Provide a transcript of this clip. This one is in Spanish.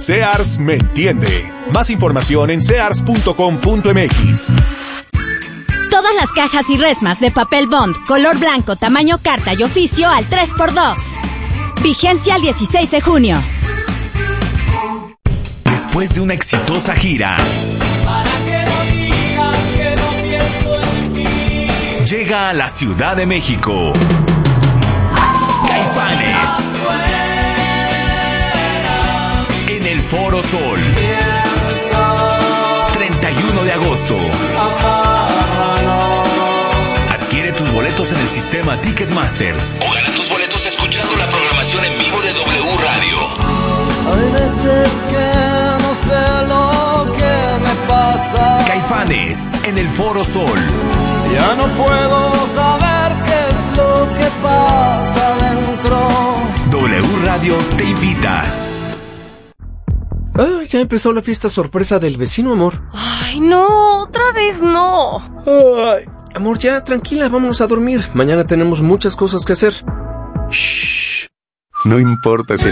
Sears me entiende. Más información en sears.com.mx. Todas las cajas y resmas de papel bond, color blanco, tamaño carta y oficio al 3x2. Vigencia el 16 de junio. Después de una exitosa gira, llega a la Ciudad de México Caifanes en el Foro Sol, 31 de agosto. Adquiere tus boletos en el sistema Ticketmaster o gana tus boletos escuchando la programación en vivo de W Radio. Hay veces que no sé lo que me pasa. Caifanes en el Foro Sol. Ya no puedo saber qué es lo que pasa dentro. W Radio te invita. Ah, ya empezó la fiesta sorpresa del vecino, amor. Ay, no, otra vez no. Ay, amor, ya, tranquila, vámonos a dormir. Mañana tenemos muchas cosas que hacer. Shh. No importa si